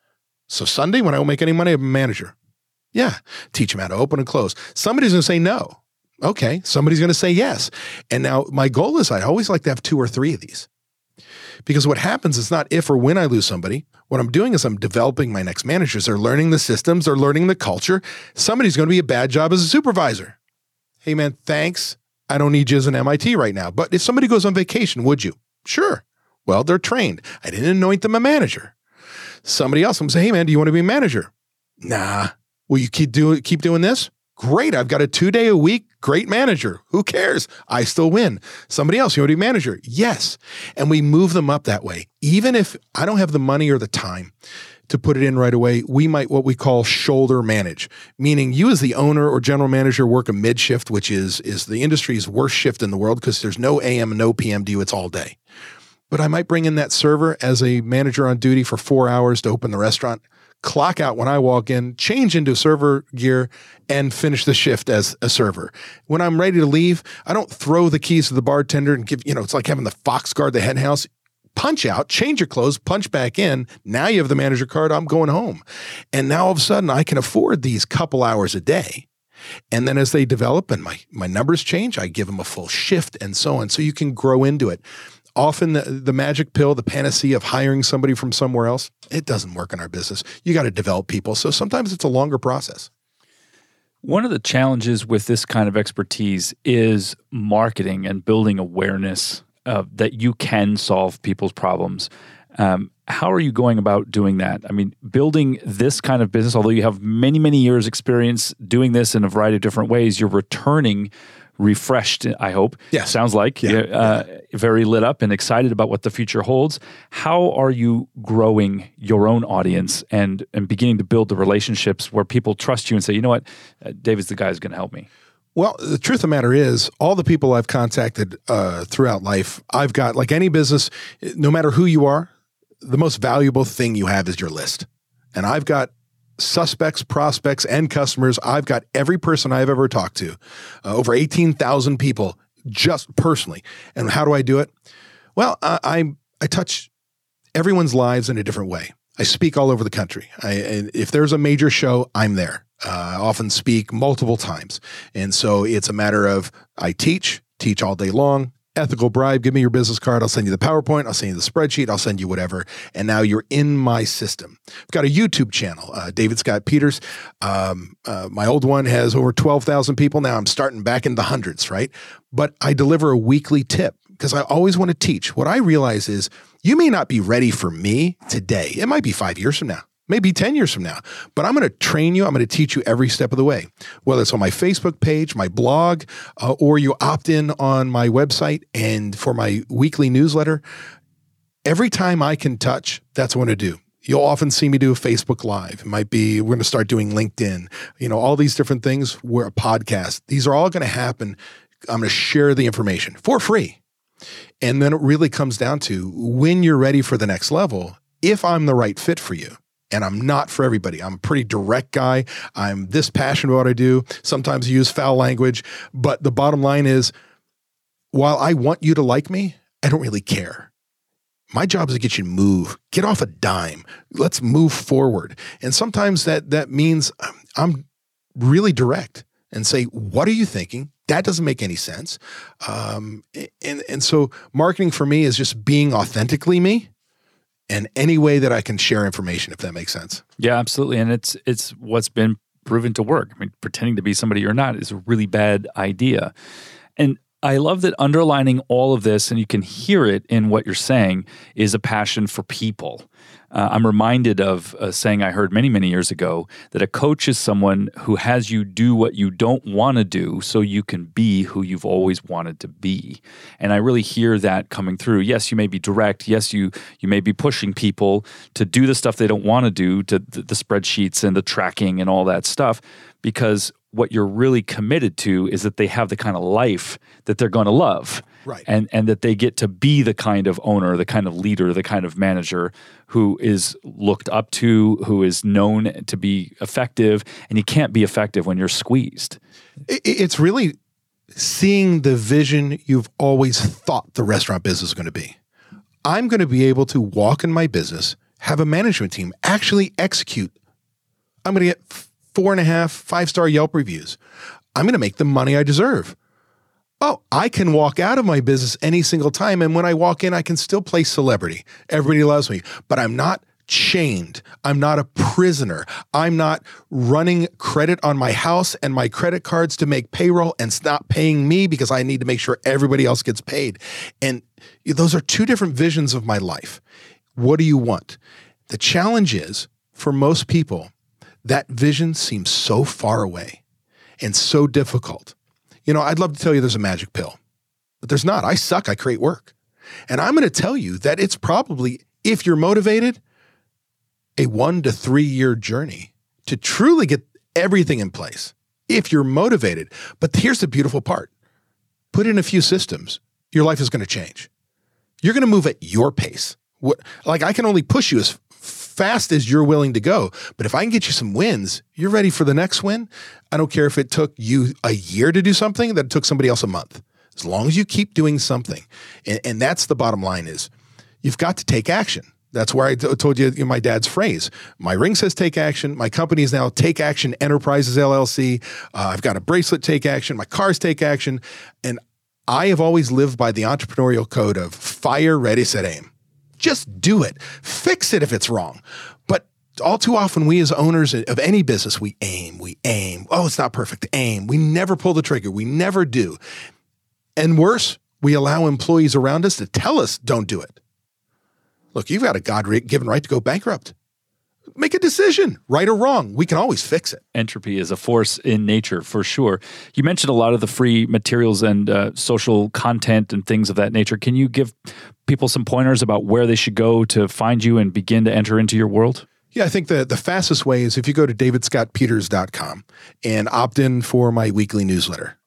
C: So Sunday, when I don't make any money, I'm a manager. Yeah. Teach them how to open and close. Somebody's going to say no. Okay. Somebody's going to say yes. And now my goal is I always like to have two or three of these. Because what happens is not if or when I lose somebody. What I'm doing is I'm developing my next managers. They're learning the systems. They're learning the culture. Somebody's going to be a bad job as a supervisor. Hey man, thanks. I don't need you as an M I T right now. But if somebody goes on vacation, would you? Sure. Well, they're trained. I didn't anoint them a manager. Somebody else will say, hey man, do you want to be a manager? Nah. Will you keep doing keep doing this? Great. I've got a two day a week great manager. Who cares? I still win. Somebody else, you want to be a manager? Yes. And we move them up that way. Even if I don't have the money or the time to put it in right away, we might what we call shoulder manage, meaning you as the owner or general manager work a mid shift, which is, is the industry's worst shift in the world because there's no A M and no P M due. It's all day. But I might bring in that server as a manager on duty for four hours to open the restaurant, clock out when I walk in, change into server gear, and finish the shift as a server. When I'm ready to leave, I don't throw the keys to the bartender and give, you know, it's like having the fox guard the hen house. Punch out, change your clothes, punch back in. Now you have the manager card. I'm going home. And now all of a sudden I can afford these couple hours a day. And then as they develop and my, my numbers change, I give them a full shift and so on. So you can grow into it. Often the, the magic pill, the panacea of hiring somebody from somewhere else, it doesn't work in our business. You got to develop people. So sometimes it's a longer process.
B: One of the challenges with this kind of expertise is marketing and building awareness uh, that you can solve people's problems. Um, how are you going about doing that? I mean, building this kind of business, although you have many, many years experience doing this in a variety of different ways, you're returning refreshed, I hope.
C: Yes.
B: Sounds like.
C: Yeah.
B: Uh, yeah. Very lit up and excited about what the future holds. How are you growing your own audience and, and beginning to build the relationships where people trust you and say, you know what, uh, David's the guy who's going to help me?
C: Well, the truth of the matter is, all the people I've contacted uh, throughout life, I've got, like any business, no matter who you are, the most valuable thing you have is your list. And I've got suspects, prospects, and customers. I've got every person I've ever talked to, uh, over eighteen thousand people just personally. And how do I do it? Well, I, I, I touch everyone's lives in a different way. I speak all over the country. I, if there's a major show, I'm there. Uh, I often speak multiple times. And so it's a matter of I teach, teach all day long. Ethical bribe, give me your business card. I'll send you the PowerPoint. I'll send you the spreadsheet. I'll send you whatever. And now you're in my system. I've got a YouTube channel, uh, David Scott Peters. Um, uh, my old one has over twelve thousand people. Now I'm starting back in the hundreds, right? But I deliver a weekly tip because I always want to teach. What I realize is you may not be ready for me today. It might be five years from now. Maybe ten years from now, but I'm going to train you. I'm going to teach you every step of the way, whether it's on my Facebook page, my blog, uh, or you opt in on my website and for my weekly newsletter. Every time I can touch, that's what I do. You'll often see me do a Facebook Live. It might be, we're going to start doing LinkedIn, you know, all these different things. We're a podcast. These are all going to happen. I'm going to share the information for free. And then it really comes down to when you're ready for the next level, if I'm the right fit for you. And I'm not for everybody. I'm a pretty direct guy. I'm this passionate about what I do. Sometimes I use foul language. But the bottom line is, while I want you to like me, I don't really care. My job is to get you to move. Get off a dime. Let's move forward. And sometimes that that means I'm really direct and say, what are you thinking? That doesn't make any sense. Um, and, and so marketing for me is just being authentically me. And any way that I can share information, if that makes sense.
B: Yeah, absolutely. And it's it's what's been proven to work. I mean, pretending to be somebody you're not is a really bad idea. And I love that underlining all of this, and you can hear it in what you're saying, is a passion for people. Uh, I'm reminded of a saying I heard many, many years ago, that a coach is someone who has you do what you don't want to do so you can be who you've always wanted to be. And I really hear that coming through. Yes, you may be direct. Yes, you you may be pushing people to do the stuff they don't want to do, to the, the spreadsheets and the tracking and all that stuff, because what you're really committed to is that they have the kind of life that they're going to love.
C: Right.
B: And and that they get to be the kind of owner, the kind of leader, the kind of manager who is looked up to, who is known to be effective. And you can't be effective when you're squeezed.
C: It's really seeing the vision you've always thought the restaurant business is going to be. I'm going to be able to walk in my business, have a management team, actually execute. I'm going to get four and a half, five-star Yelp reviews. I'm going to make the money I deserve. Oh, I can walk out of my business any single time. And when I walk in, I can still play celebrity. Everybody loves me, but I'm not chained. I'm not a prisoner. I'm not running credit on my house and my credit cards to make payroll and stop paying me because I need to make sure everybody else gets paid. And those are two different visions of my life. What do you want? The challenge is, for most people, that vision seems so far away and so difficult. You know, I'd love to tell you there's a magic pill, but there's not. I suck. I create work. And I'm going to tell you that it's probably, if you're motivated, a one to three year journey to truly get everything in place. If you're motivated. But here's the beautiful part. Put in a few systems. Your life is going to change. You're going to move at your pace. What, like I can only push you as fast as you're willing to go. But if I can get you some wins, you're ready for the next win. I don't care if it took you a year to do something, that it took somebody else a month. As long as you keep doing something. And, and that's the bottom line is you've got to take action. That's where I t- told you, you know, my dad's phrase. My ring says take action. My company is now Take Action Enterprises, L L C. Uh, I've got a bracelet, Take Action. My cars, Take Action. And I have always lived by the entrepreneurial code of fire, ready, set, aim. Just do it. Fix it if it's wrong. But all too often, we as owners of any business, we aim, we aim. Oh, it's not perfect. Aim. We never pull the trigger. We never do. And worse, we allow employees around us to tell us don't do it. Look, you've got a God-given right to go bankrupt. Make a decision, right or wrong. We can always fix it.
B: Entropy is a force in nature, for sure. You mentioned a lot of the free materials and uh, social content and things of that nature. Can you give people some pointers about where they should go to find you and begin to enter into your world?
C: Yeah, I think the, the fastest way is if you go to david scott peters dot com and opt in for my weekly newsletter.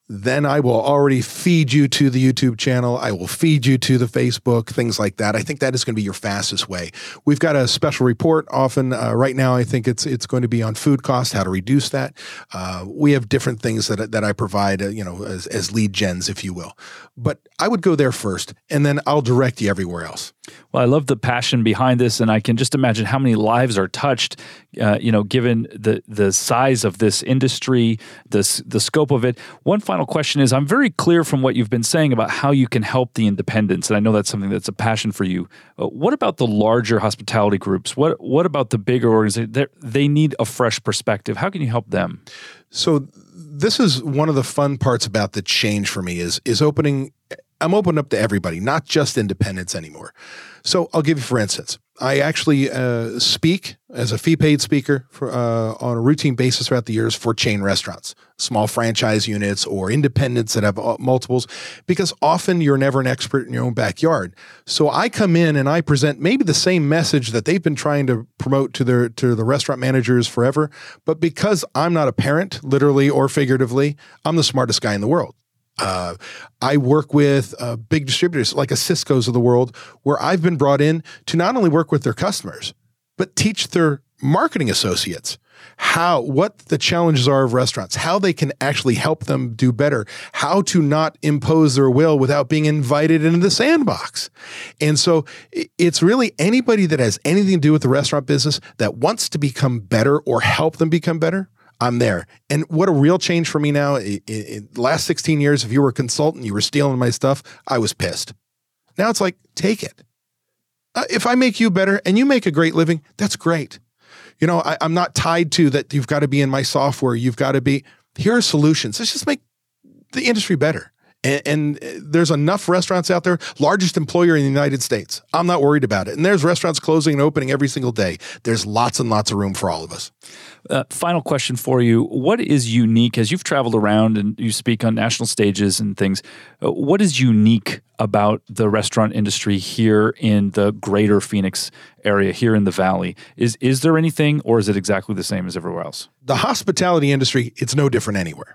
C: then I will already feed you to the YouTube channel. I will feed you to the Facebook, things like that. I think that is going to be your fastest way. We've got a special report often. Uh, right now, I think it's it's going to be on food cost, how to reduce that. Uh, we have different things that, that I provide, uh, you know, as, as lead gens, if you will. But I would go there first, and then I'll direct you everywhere else.
B: Well, I love the passion behind this, and I can just imagine how many lives are touched, uh, you know, given the the size of this industry, the, the scope of it. One final question is, I'm very clear from what you've been saying about how you can help the independents, and I know that's something that's a passion for you. Uh, what about the larger hospitality groups? What what about the bigger organizations? They're, they need a fresh perspective. How can you help them?
C: So this is one of the fun parts about the change for me is is opening. I'm open up to everybody, not just independents anymore. So I'll give you, for instance, I actually uh, speak as a fee-paid speaker for, uh, on a routine basis throughout the years for chain restaurants, small franchise units or independents that have multiples, because often you're never an expert in your own backyard. So I come in and I present maybe the same message that they've been trying to promote to their to the restaurant managers forever, but because I'm not a parent, literally or figuratively, I'm the smartest guy in the world. Uh, I work with uh, big distributors like a Cisco's of the world, where I've been brought in to not only work with their customers, but teach their marketing associates how, what the challenges are of restaurants, how they can actually help them do better, how to not impose their will without being invited into the sandbox. And so it's really anybody that has anything to do with the restaurant business that wants to become better or help them become better. I'm there. And what a real change for me now. In, in the last sixteen years, if you were a consultant, you were stealing my stuff, I was pissed. Now it's like, take it. Uh, if I make you better and you make a great living, that's great. You know, I, I'm not tied to that you've got to be in my software. You've got to be, here are solutions. Let's just make the industry better. And, and there's enough restaurants out there, largest employer in the United States. I'm not worried about it. And there's restaurants closing and opening every single day. There's lots and lots of room for all of us.
B: Uh, final question for you. What is unique, as you've traveled around and you speak on national stages and things, uh, what is unique about the restaurant industry here in the greater Phoenix area, here in the Valley? Is is there anything, or is it exactly the same as everywhere else?
C: The hospitality industry, it's no different anywhere.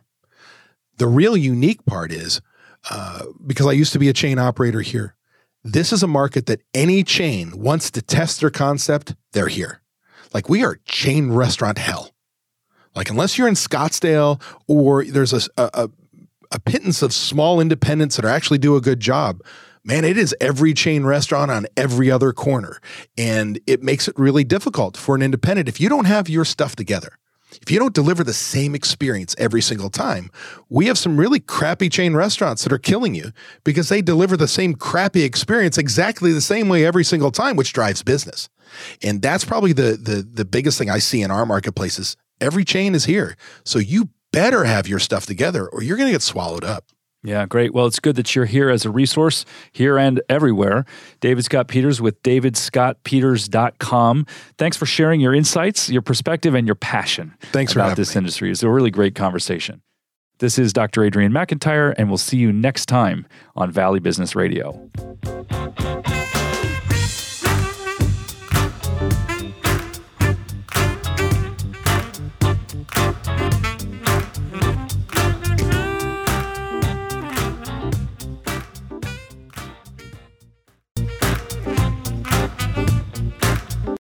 C: The real unique part is, uh, because I used to be a chain operator here, this is a market that any chain wants to test their concept, they're here. Like, we are chain restaurant hell. Like, unless you're in Scottsdale or there's a, a, a pittance of small independents that are actually do a good job, man, it is every chain restaurant on every other corner. And it makes it really difficult for an independent. If you don't have your stuff together, if you don't deliver the same experience every single time, we have some really crappy chain restaurants that are killing you because they deliver the same crappy experience exactly the same way every single time, which drives business. And that's probably the the the biggest thing I see in our marketplace is every chain is here. So you better have your stuff together or you're going to get swallowed up.
B: Yeah, great. Well, it's good that you're here as a resource here and everywhere. David Scott Peters with david scott peters dot com. Thanks for sharing your insights, your perspective, and your passion
C: Thanks for
B: about
C: having
B: this
C: me.
B: industry. It's a really great conversation. This is Doctor Adrian McIntyre, and we'll see you next time on Valley Business Radio.